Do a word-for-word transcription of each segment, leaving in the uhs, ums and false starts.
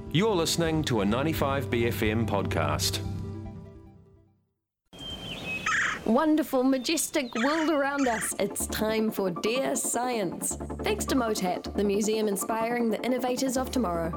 You're listening to a ninety-five B F M podcast. Wonderful, majestic world around us. It's time for Dear Science. Thanks to MOTAT, the museum inspiring the innovators of tomorrow.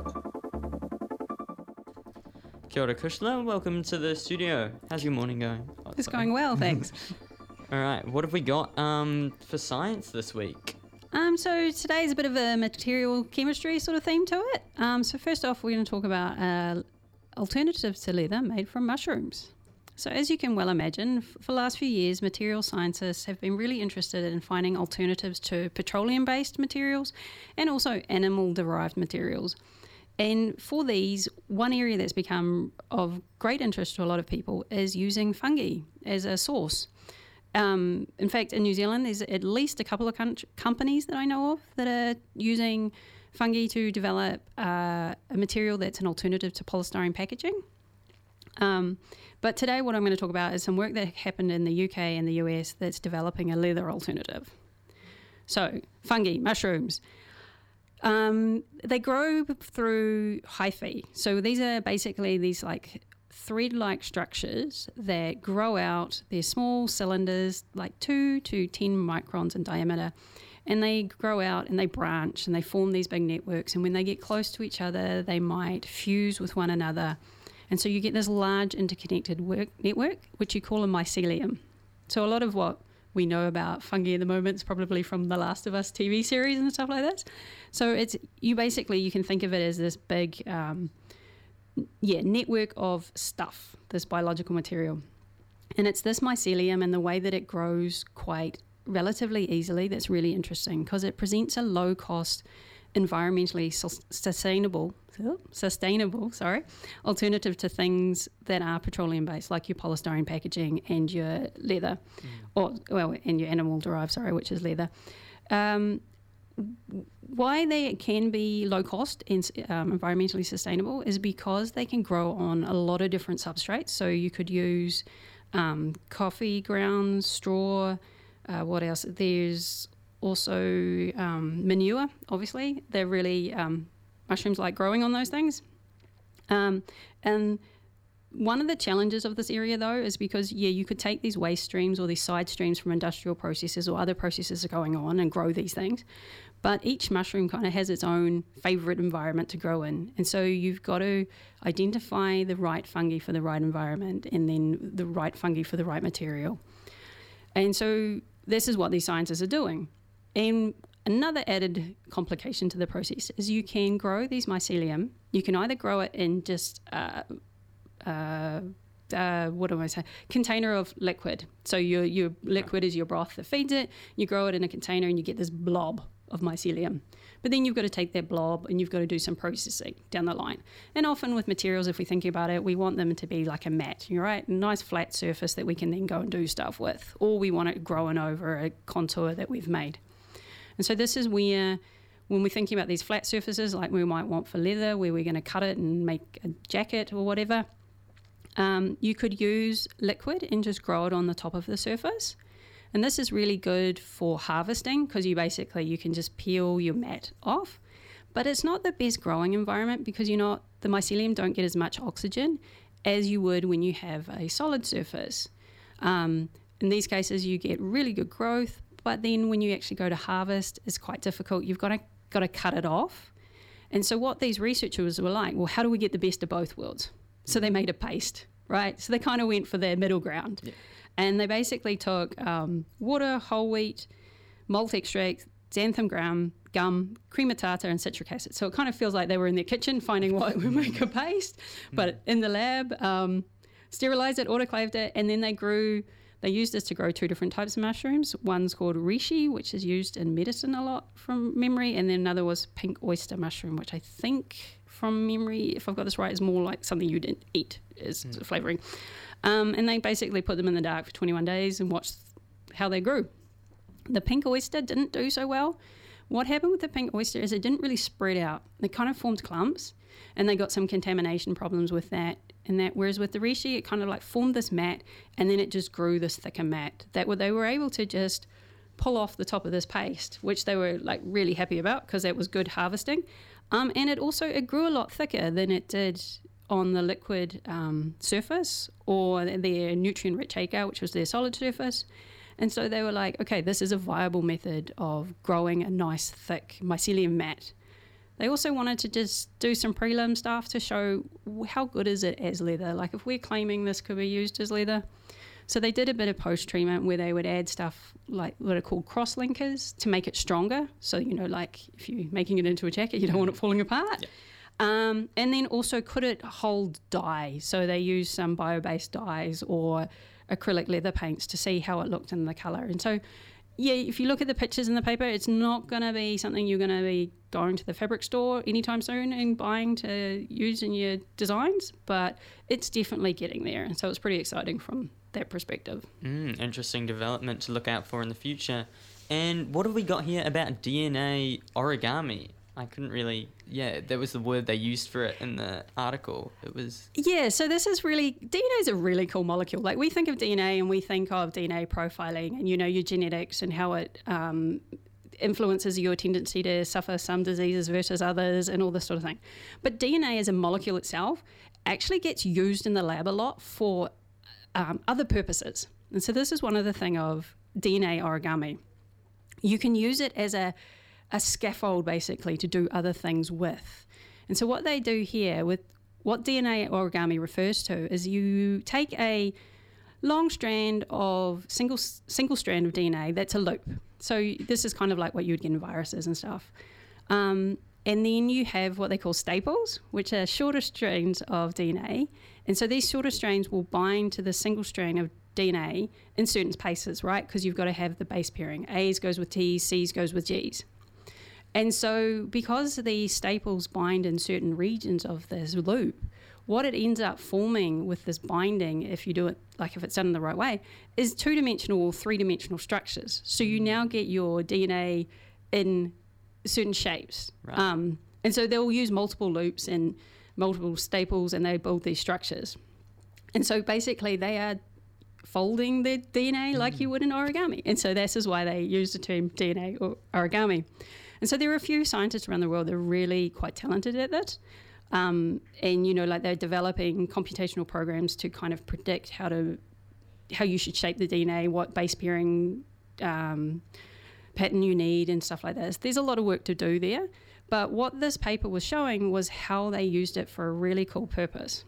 Kia ora, Kushla. Welcome to the studio. How's your morning going? Oh, it's sorry. going well, thanks. All right, what have we got um, for science this week? Um, so today's a bit of a material chemistry sort of theme to it. Um, so first off, we're going to talk about uh, alternatives to leather made from mushrooms. So as you can well imagine, f- for the last few years, material scientists have been really interested in finding alternatives to petroleum-based materials and also animal-derived materials. And for these, one area that's become of great interest to a lot of people is using fungi as a source. Um, in fact, in New Zealand, there's at least a couple of com- companies that I know of that are using fungi to develop uh, a material that's an alternative to polystyrene packaging. Um, but today what I'm going to talk about is some work that happened in the U K and the U S that's developing a leather alternative. So, fungi, mushrooms. Um, they grow through hyphae. So these are basically these like thread-like structures that grow out. They're small cylinders, like two to ten microns in diameter, and they grow out and they branch and they form these big networks. And when they get close to each other, they might fuse with one another. And so you get this large interconnected work, network, which you call a mycelium. So a lot of what we know about fungi at the moment is probably from the Last of Us T V series and stuff like that. So it's you basically, you can think of it as this big um, yeah, network of stuff, this biological material. And it's this mycelium and the way that it grows quite relatively easily that's really interesting, because it presents a low-cost, environmentally su- sustainable, sustainable, sorry, alternative to things that are petroleum-based, like your polystyrene packaging and your leather, mm. or well, and your animal-derived, sorry, which is leather. Um, why they can be low cost and um, environmentally sustainable is because they can grow on a lot of different substrates. So you could use um, coffee grounds, straw, uh, what else? There's also um, manure, obviously. They're really, um, mushrooms like growing on those things. Um, and one of the challenges of this area, though, is because, yeah, you could take these waste streams or these side streams from industrial processes or other processes that are going on and grow these things. But each mushroom kind of has its own favourite environment to grow in. And so you've got to identify the right fungi for the right environment and then the right fungi for the right material. And so this is what these scientists are doing. And another added complication to the process is you can grow these mycelium. You can either grow it in just... Uh, Uh, uh, what do I say? Container of liquid. So your your liquid is your broth that feeds it. You grow it in a container and you get this blob of mycelium. But then you've got to take that blob and you've got to do some processing down the line. And often with materials, if we think about it, we want them to be like a mat, right? A nice flat surface that we can then go and do stuff with. Or we want it growing over a contour that we've made. And so this is where, when we're thinking about these flat surfaces, like we might want for leather, where we're going to cut it and make a jacket or whatever, Um, you could use liquid and just grow it on the top of the surface. And this is really good for harvesting, because you basically, you can just peel your mat off. But it's not the best growing environment, because you're not, the mycelium don't get as much oxygen as you would when you have a solid surface. Um, in these cases, you get really good growth, but then when you actually go to harvest, it's quite difficult. You've got to, got to cut it off. And so what these researchers were like, well, how do we get the best of both worlds? So they made a paste, right? So they kind of went for their middle ground. Yeah. And they basically took um, water, whole wheat, malt extract, xanthan gum, gum, cream of tartar, and citric acid. So it kind of feels like they were in their kitchen finding what would make a paste. But in the lab, um, sterilized it, autoclaved it, and then they grew, they used this to grow two different types of mushrooms. One's called reishi, which is used in medicine a lot from memory, and then another was pink oyster mushroom, which I think... from memory, if I've got this right, is more like something you didn't eat as mm. flavouring. Um, and they basically put them in the dark for twenty-one days and watched how they grew. The pink oyster didn't do so well. What happened with the pink oyster is it didn't really spread out. They kind of formed clumps, and they got some contamination problems with that. And that, whereas with the reishi, it kind of like formed this mat, and then it just grew this thicker mat that they were able to just pull off the top of this paste, which they were like really happy about because that was good harvesting. Um, and it also, it grew a lot thicker than it did on the liquid um, surface or their nutrient-rich agar, which was their solid surface. And so they were like, okay, this is a viable method of growing a nice, thick mycelium mat. They also wanted to just do some prelim stuff to show how good is it as leather. Like if we're claiming this could be used as leather. So they did a bit of post-treatment where they would add stuff like what are called cross-linkers to make it stronger. So, you know, like if you're making it into a jacket, you don't want it falling apart. Yeah. Um, and then also could it hold dye? So they used some bio-based dyes or acrylic leather paints to see how it looked in the colour. And so, yeah, if you look at the pictures in the paper, it's not going to be something you're going to be going to the fabric store anytime soon and buying to use in your designs, but it's definitely getting there. And so it's pretty exciting from that perspective. Mm, interesting development to look out for in the future. And what have we got here about D N A origami? I couldn't really, yeah, that was the word they used for it in the article. It was... Yeah, so this is really, D N A is a really cool molecule. Like we think of D N A and we think of D N A profiling and, you know, your genetics and how it um, influences your tendency to suffer some diseases versus others and all this sort of thing. But D N A as a molecule itself actually gets used in the lab a lot for um, other purposes. And so this is one of the thing of D N A origami. You can use it as a a scaffold basically to do other things with. And so what they do here with what D N A origami refers to is you take a long strand of single single strand of D N A that's a loop. So this is kind of like what you would get in viruses and stuff. Um, and then you have what they call staples, which are shorter strands of D N A. And so these shorter strands will bind to the single strand of D N A in certain places, right? Because you've got to have the base pairing. A's goes with T's, C's goes with G's. And so because the staples bind in certain regions of this loop, what it ends up forming with this binding, if you do it, like if it's done in the right way, is two-dimensional or three-dimensional structures. So you now get your D N A in certain shapes. Right. Um, and so they'll use multiple loops and multiple staples and they build these structures. And so basically they are folding their D N A like mm. you would in origami. And so this is why they use the term D N A or origami. And so there are a few scientists around the world that are really quite talented at that. Um, and, you know, like they're developing computational programs to kind of predict how to, how you should shape the D N A, what base pairing um, pattern you need and stuff like that. There's a lot of work to do there. But what this paper was showing was how they used it for a really cool purpose.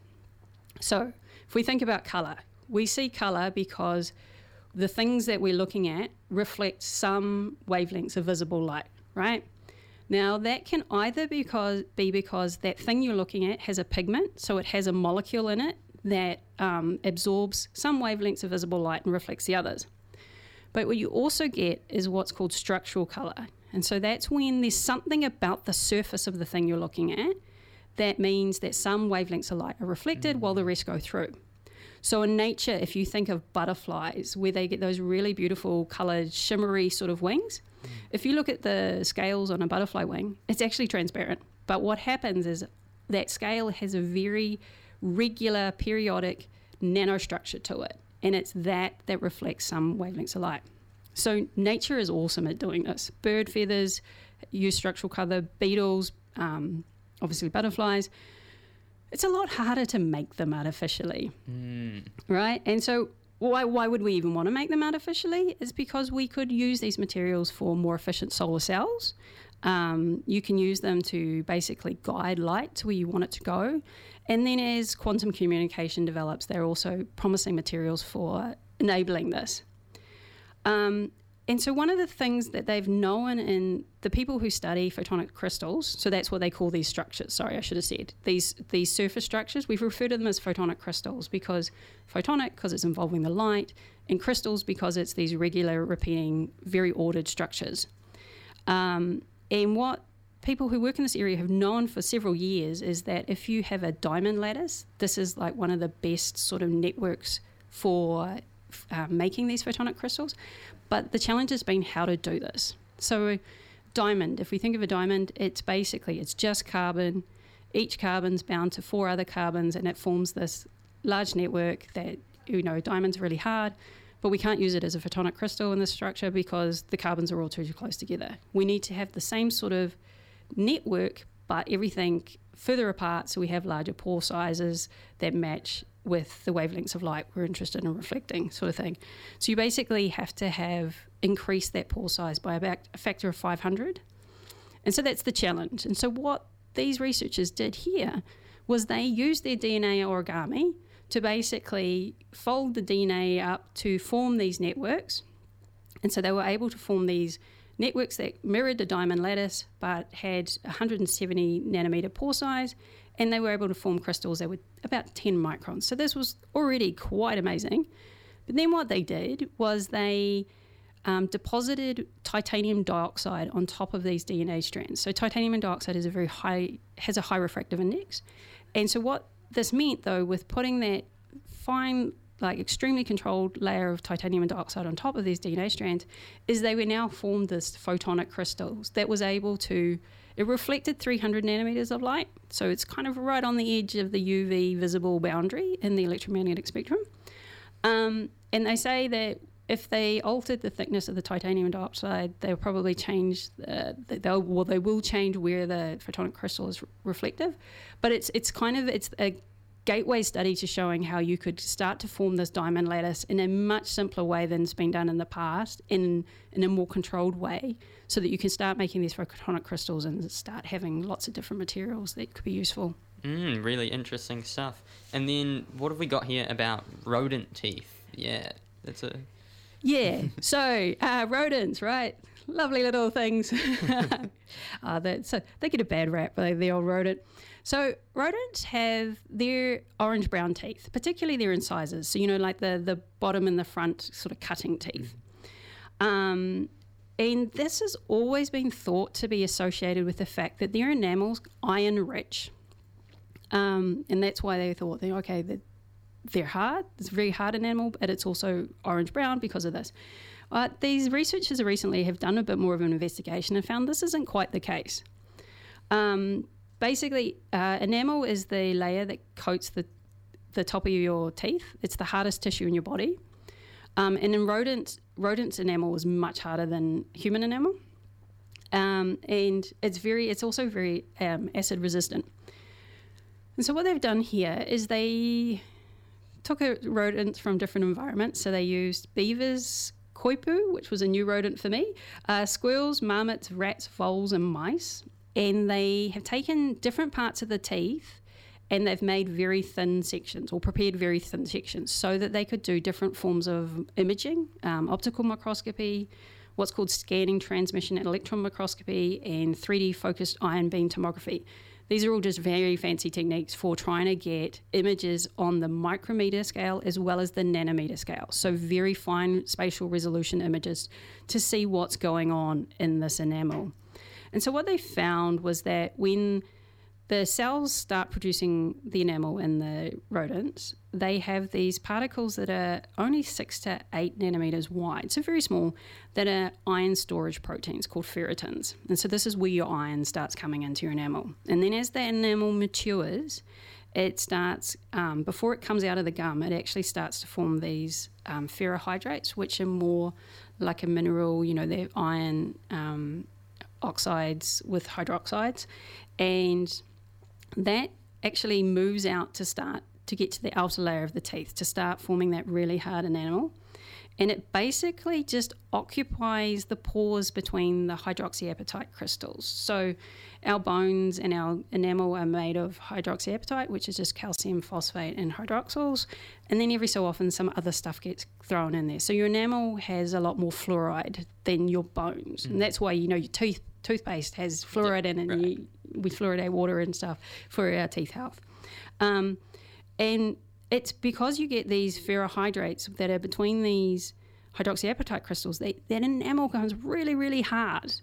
So if we think about colour, we see colour because the things that we're looking at reflect some wavelengths of visible light. Right? Now, that can either because, be because that thing you're looking at has a pigment, so it has a molecule in it that um, absorbs some wavelengths of visible light and reflects the others. But what you also get is what's called structural colour. And so that's when there's something about the surface of the thing you're looking at that means that some wavelengths of light are reflected while the rest go through. So in nature, if you think of butterflies, where they get those really beautiful coloured, shimmery sort of wings, mm. if you look at the scales on a butterfly wing, it's actually transparent. But what happens is that scale has a very regular, periodic nanostructure to it, and it's that that reflects some wavelengths of light. So nature is awesome at doing this. Bird feathers use structural colour, beetles, um, obviously butterflies. It's a lot harder to make them artificially, mm. right? And so why why would we even want to make them artificially? It's because we could use these materials for more efficient solar cells. Um, you can use them to basically guide light to where you want it to go. And then as quantum communication develops, they're also promising materials for enabling this. Um, And so one of the things that they've known in the people who study photonic crystals, so that's what they call these structures, sorry, I should have said, these these surface structures, we've referred to them as photonic crystals because photonic, because it's involving the light, and crystals because it's these regular, repeating, very ordered structures. Um, and what people who work in this area have known for several years is that if you have a diamond lattice, this is like one of the best sort of networks for uh, making these photonic crystals. But the challenge has been how to do this. So diamond, if we think of a diamond, it's basically, it's just carbon. Each carbon's bound to four other carbons, and it forms this large network that, you know, diamond's really hard. but we can't use it as a photonic crystal in this structure because the carbons are all too close together. We need to have the same sort of network, but everything further apart, so we have larger pore sizes that match with the wavelengths of light we're interested in reflecting, sort of thing. So you basically have to have increased that pore size by about a factor of five hundred. And so that's the challenge. And so what these researchers did here was they used their D N A origami to basically fold the D N A up to form these networks. And so they were able to form these networks that mirrored the diamond lattice but had one hundred seventy nanometer pore size, and they were able to form crystals that were about ten microns. So this was already quite amazing. But then what they did was they um, deposited titanium dioxide on top of these D N A strands. So titanium dioxide is a very high, has a high refractive index. And so what this meant, though, with putting that fine, like extremely controlled layer of titanium dioxide on top of these D N A strands, is they were now formed this photonic crystals that was able to, it reflected three hundred nanometers of light. So it's kind of right on the edge of the U V visible boundary in the electromagnetic spectrum. Um, and they say that if they altered the thickness of the titanium dioxide, they'll probably change, the, they'll, well, they will change where the photonic crystal is re- reflective. But it's it's kind of, it's a gateway study to showing how you could start to form this diamond lattice in a much simpler way than's been done in the past, in, in a more controlled way, so that you can start making these photonic crystals and start having lots of different materials that could be useful. Mm, really interesting stuff. And then what have we got here about rodent teeth? Yeah, that's a... Yeah, so uh, rodents, right? Lovely little things. uh, that, so they get a bad rap, the, the old rodent. So rodents have their orange-brown teeth, particularly their incisors. So, you know, like the, the bottom and the front sort of cutting teeth. Um, and this has always been thought to be associated with the fact that their enamel's iron-rich. Um, and that's why they thought, okay, that they're hard. It's a very hard enamel, but it's also orange-brown because of this. Uh, these researchers recently have done a bit more of an investigation and found this isn't quite the case. Um, basically, uh, enamel is the layer that coats the, the top of your teeth. It's the hardest tissue in your body. Um, and in rodents, rodents' enamel is much harder than human enamel. Um, and it's very, it's also very um, acid resistant. And so what they've done here is they took a rodents from different environments. So they used beavers, koipu, which was a new rodent for me, uh, squirrels, marmots, rats, voles, and mice. And they have taken different parts of the teeth and they've made very thin sections or prepared very thin sections so that they could do different forms of imaging, um, optical microscopy, what's called scanning transmission and electron microscopy, and three D focused ion beam tomography. These are all just very fancy techniques for trying to get images on the micrometer scale as well as the nanometer scale. So very fine spatial resolution images to see what's going on in this enamel. And so what they found was that when the cells start producing the enamel in the rodents, they have these particles that are only six to eight nanometers wide, so very small, that are iron storage proteins called ferritins. And so this is where your iron starts coming into your enamel. And then as the enamel matures, it starts, um, before it comes out of the gum, it actually starts to form these um, ferrohydrates, which are more like a mineral, you know, they're iron um, oxides with hydroxides. And that actually moves out to start to get to the outer layer of the teeth to start forming that really hard enamel. And it basically just occupies the pores between the hydroxyapatite crystals. So our bones and our enamel are made of hydroxyapatite, which is just calcium, phosphate, and hydroxyls. And then every so often some other stuff gets thrown in there. So your enamel has a lot more fluoride than your bones. Mm. And that's why, you know, your teeth toothpaste has fluoride in it, right. and you, we fluoridate water and stuff for our teeth health. Um, and it's because you get these ferrohydrates that are between these hydroxyapatite crystals, they, that enamel becomes really, really hard.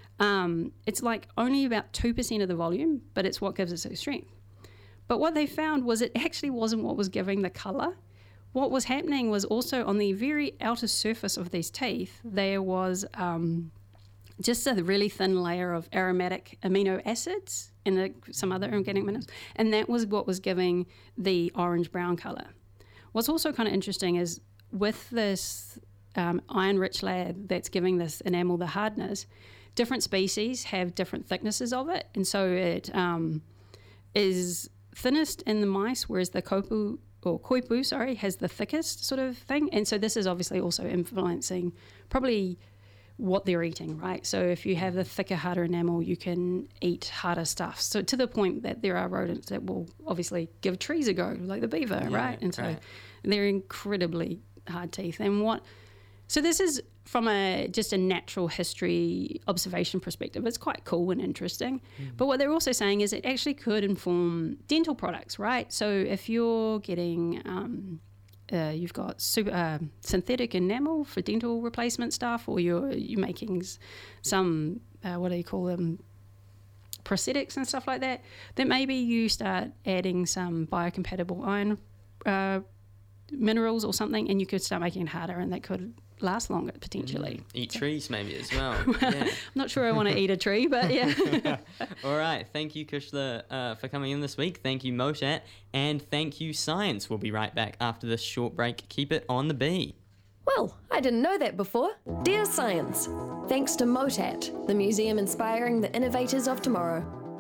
Um, it's like only about two percent of the volume, but it's what gives it its strength. But what they found was it actually wasn't what was giving the colour. What was happening was also on the very outer surface of these teeth, there was um, just a really thin layer of aromatic amino acids and the, some other organic minerals, and that was what was giving the orange-brown colour. What's also kind of interesting is with this um, iron-rich layer that's giving this enamel the hardness, different species have different thicknesses of it, and so it um, is thinnest in the mice, whereas the kopu or koipu, sorry, has the thickest sort of thing. And so this is obviously also influencing probably what they're eating, right? So if you have the thicker, harder enamel, you can eat harder stuff. So to the point that there are rodents that will obviously give trees a go, like the beaver, Yeah, right? And so right. they're incredibly hard teeth. And what, so this is from a just a natural history observation perspective. It's quite cool and interesting. Mm. But what they're also saying is it actually could inform dental products, right? So if you're getting, um, uh, you've got super, uh, synthetic enamel for dental replacement stuff, or you're you're making some, uh, what do you call them, prosthetics and stuff like that, then maybe you start adding some biocompatible iron uh, minerals or something, and you could start making it harder, and that could last longer potentially. Mm, eat trees maybe as well. well Yeah. I'm not sure I want to eat a tree, but yeah. All right. Thank you, Kushla, uh, for coming in this week. Thank you, Motat. And thank you, Science. We'll be right back after this short break. Keep it on the B. Well, I didn't know that before. Dear Science, thanks to Motat, the museum inspiring the innovators of tomorrow.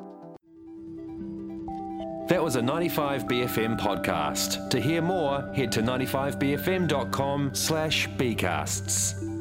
That was a ninety-five B F M podcast. To hear more, head to ninety-five b f m dot com slash bcasts.